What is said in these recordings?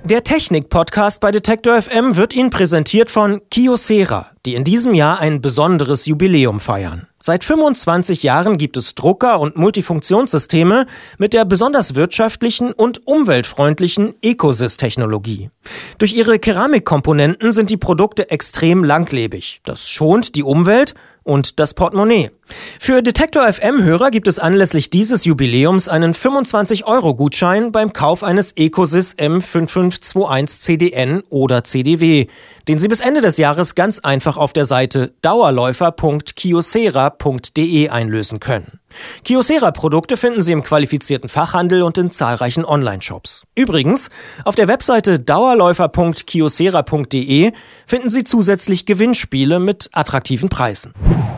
Der Technik-Podcast bei Detektor FM wird Ihnen präsentiert von Kyocera, die in diesem Jahr ein besonderes Jubiläum feiern. Seit 25 Jahren gibt es Drucker und Multifunktionssysteme mit der besonders wirtschaftlichen und umweltfreundlichen Ecosys-Technologie. Durch ihre Keramikkomponenten sind die Produkte extrem langlebig. Das schont die Umwelt und das Portemonnaie. Für Detektor FM-Hörer gibt es anlässlich dieses Jubiläums einen 25-Euro-Gutschein beim Kauf eines Ecosys M5521 CDN oder CDW, den Sie bis Ende des Jahres ganz einfach auf der Seite dauerläufer.kyocera.de einlösen können. Kyocera-Produkte finden Sie im qualifizierten Fachhandel und in zahlreichen Online-Shops. Übrigens, auf der Webseite dauerläufer.kyocera.de finden Sie zusätzlich Gewinnspiele mit attraktiven Preisen.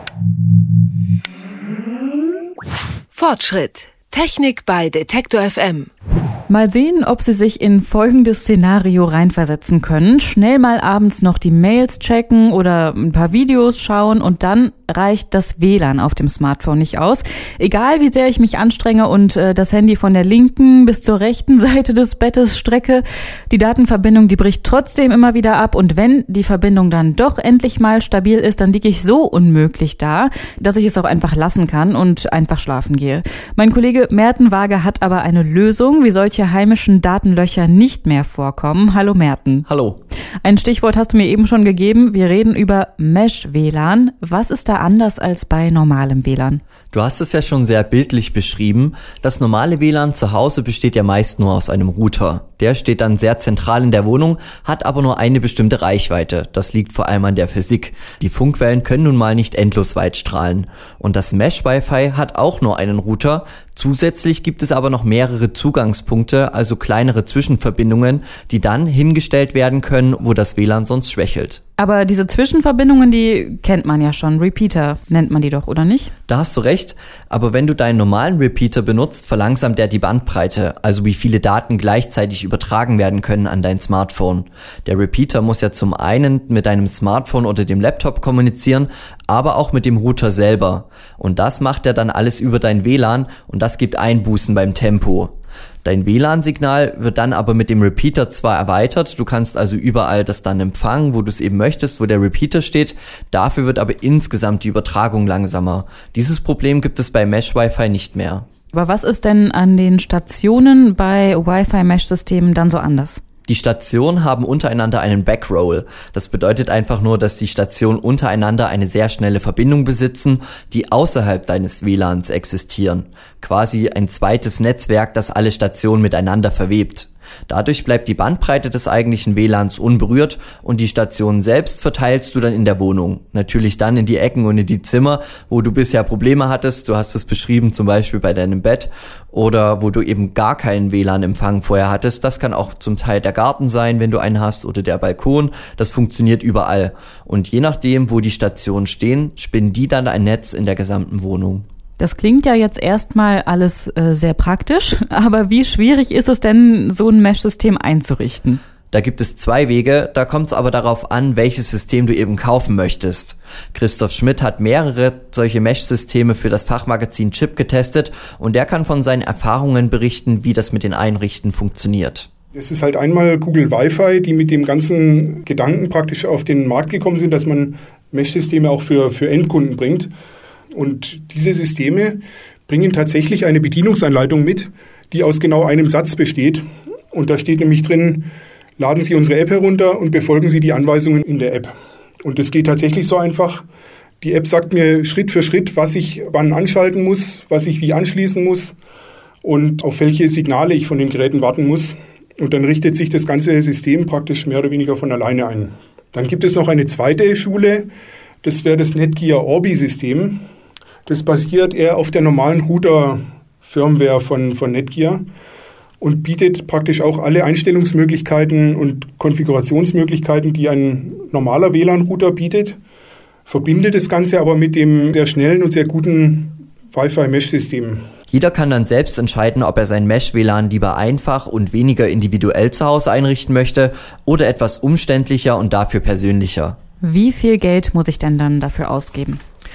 Fortschritt. Technik bei Detektor FM. Mal sehen, ob Sie sich in folgendes Szenario reinversetzen können. Schnell mal abends noch die Mails checken oder ein paar Videos schauen und dann reicht das WLAN auf dem Smartphone nicht aus. Egal wie sehr ich mich anstrenge und das Handy von der linken bis zur rechten Seite des Bettes strecke, die Datenverbindung, die bricht trotzdem immer wieder ab und wenn die Verbindung dann doch endlich mal stabil ist, dann liege ich so unmöglich da, dass ich es auch einfach lassen kann und einfach schlafen gehe. Mein Kollege Merten Waage hat aber eine Lösung, wie solche heimischen Datenlöcher nicht mehr vorkommen. Hallo Merten. Hallo. Ein Stichwort hast du mir eben schon gegeben. Wir reden über Mesh-WLAN. Was ist da anders als bei normalem WLAN? Du hast es ja schon sehr bildlich beschrieben. Das normale WLAN zu Hause besteht ja meist nur aus einem Router. Der steht dann sehr zentral in der Wohnung, hat aber nur eine bestimmte Reichweite. Das liegt vor allem an der Physik. Die Funkwellen können nun mal nicht endlos weit strahlen. Und das Mesh-Wi-Fi hat auch nur einen Router. Zusätzlich gibt es aber noch mehrere Zugangspunkte, also kleinere Zwischenverbindungen, die dann hingestellt werden können, wo das WLAN sonst schwächelt. Aber diese Zwischenverbindungen, die kennt man ja schon. Repeater nennt man die doch, oder nicht? Da hast du recht, aber wenn du deinen normalen Repeater benutzt, verlangsamt der die Bandbreite, also wie viele Daten gleichzeitig übertragen werden können an dein Smartphone. Der Repeater muss ja zum einen mit deinem Smartphone oder dem Laptop kommunizieren, aber auch mit dem Router selber. Und das macht er dann alles über dein WLAN und das gibt Einbußen beim Tempo. Dein WLAN-Signal wird dann aber mit dem Repeater zwar erweitert, du kannst also überall das dann empfangen, wo du es eben möchtest, wo der Repeater steht, dafür wird aber insgesamt die Übertragung langsamer. Dieses Problem gibt es bei Mesh-Wi-Fi nicht mehr. Aber was ist denn an den Stationen bei Wi-Fi-Mesh-Systemen dann so anders? Die Stationen haben untereinander einen Backroll. Das bedeutet einfach nur, dass die Stationen untereinander eine sehr schnelle Verbindung besitzen, die außerhalb deines WLANs existieren. Quasi ein zweites Netzwerk, das alle Stationen miteinander verwebt. Dadurch bleibt die Bandbreite des eigentlichen WLANs unberührt und die Stationen selbst verteilst du dann in der Wohnung. Natürlich dann in die Ecken und in die Zimmer, wo du bisher Probleme hattest. Du hast es beschrieben, zum Beispiel bei deinem Bett oder wo du eben gar keinen WLAN-Empfang vorher hattest. Das kann auch zum Teil der Garten sein, wenn du einen hast, oder der Balkon. Das funktioniert überall. Und je nachdem, wo die Stationen stehen, spinnen die dann ein Netz in der gesamten Wohnung. Das klingt ja jetzt erstmal alles sehr praktisch, aber wie schwierig ist es denn, so ein Mesh-System einzurichten? Da gibt es zwei Wege, da kommt es aber darauf an, welches System du eben kaufen möchtest. Christoph Schmidt hat mehrere solche Mesh-Systeme für das Fachmagazin Chip getestet und der kann von seinen Erfahrungen berichten, wie das mit den Einrichten funktioniert. Es ist halt einmal Google Wi-Fi, die mit dem ganzen Gedanken praktisch auf den Markt gekommen sind, dass man Mesh-Systeme auch für Endkunden bringt. Und diese Systeme bringen tatsächlich eine Bedienungsanleitung mit, die aus genau einem Satz besteht. Und da steht nämlich drin, laden Sie unsere App herunter und befolgen Sie die Anweisungen in der App. Und das geht tatsächlich so einfach. Die App sagt mir Schritt für Schritt, was ich wann anschalten muss, was ich wie anschließen muss und auf welche Signale ich von den Geräten warten muss. Und dann richtet sich das ganze System praktisch mehr oder weniger von alleine ein. Dann gibt es noch eine zweite Schule, das wäre das Netgear Orbi-System. Das basiert eher auf der normalen Router-Firmware von Netgear und bietet praktisch auch alle Einstellungsmöglichkeiten und Konfigurationsmöglichkeiten, die ein normaler WLAN-Router bietet, verbindet das Ganze aber mit dem sehr schnellen und sehr guten Wi-Fi-Mesh-System. Jeder kann dann selbst entscheiden, ob er sein Mesh-WLAN lieber einfach und weniger individuell zu Hause einrichten möchte oder etwas umständlicher und dafür persönlicher. Wie viel Geld muss ich denn dann dafür ausgeben?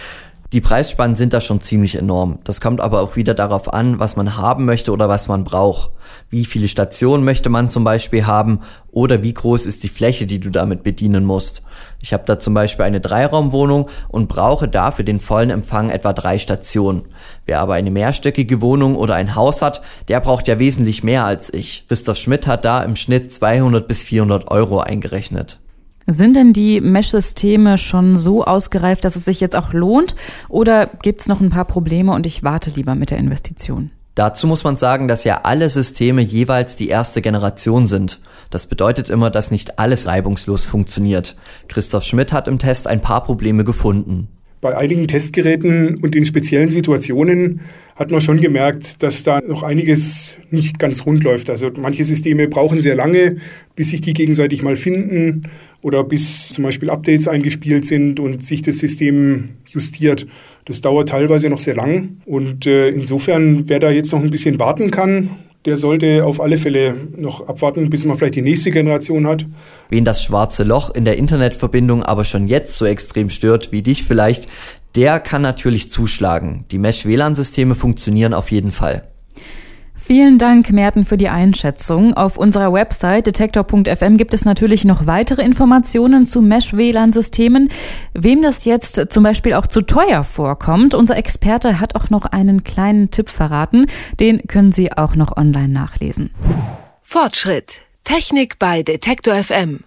Die Preisspannen sind da schon ziemlich enorm. Das kommt aber auch wieder darauf an, was man haben möchte oder was man braucht. Wie viele Stationen möchte man zum Beispiel haben oder wie groß ist die Fläche, die du damit bedienen musst. Ich habe da zum Beispiel eine 3-Raumwohnung und brauche dafür den vollen Empfang etwa 3 Stationen. Wer aber eine mehrstöckige Wohnung oder ein Haus hat, der braucht ja wesentlich mehr als ich. Christoph Schmidt hat da im Schnitt 200 bis 400 Euro eingerechnet. Sind denn die Mesh-Systeme schon so ausgereift, dass es sich jetzt auch lohnt? Oder gibt es noch ein paar Probleme und ich warte lieber mit der Investition? Dazu muss man sagen, dass ja alle Systeme jeweils die erste Generation sind. Das bedeutet immer, dass nicht alles reibungslos funktioniert. Christoph Schmidt hat im Test ein paar Probleme gefunden. Bei einigen Testgeräten und in speziellen Situationen hat man schon gemerkt, dass da noch einiges nicht ganz rund läuft. Also manche Systeme brauchen sehr lange, bis sich die gegenseitig mal finden oder bis zum Beispiel Updates eingespielt sind und sich das System justiert. Das dauert teilweise noch sehr lang und insofern, wer da jetzt noch ein bisschen warten kann, der sollte auf alle Fälle noch abwarten, bis man vielleicht die nächste Generation hat. Wen das schwarze Loch in der Internetverbindung aber schon jetzt so extrem stört wie dich vielleicht, der kann natürlich zuschlagen. Die Mesh-WLAN-Systeme funktionieren auf jeden Fall. Vielen Dank, Merten, für die Einschätzung. Auf unserer Website detektor.fm gibt es natürlich noch weitere Informationen zu Mesh-WLAN-Systemen. Wem das jetzt zum Beispiel auch zu teuer vorkommt, unser Experte hat auch noch einen kleinen Tipp verraten. Den können Sie auch noch online nachlesen. Fortschritt. Technik bei Detektor FM.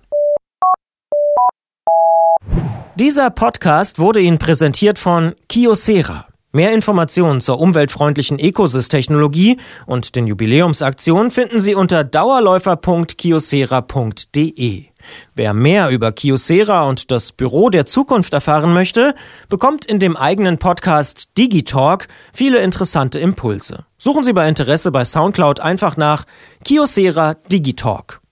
Dieser Podcast wurde Ihnen präsentiert von Kyocera. Mehr Informationen zur umweltfreundlichen Ecosys-Technologie und den Jubiläumsaktionen finden Sie unter dauerläufer.kyocera.de. Wer mehr über Kyocera und das Büro der Zukunft erfahren möchte, bekommt in dem eigenen Podcast Digitalk viele interessante Impulse. Suchen Sie bei Interesse bei Soundcloud einfach nach Kyocera Digitalk.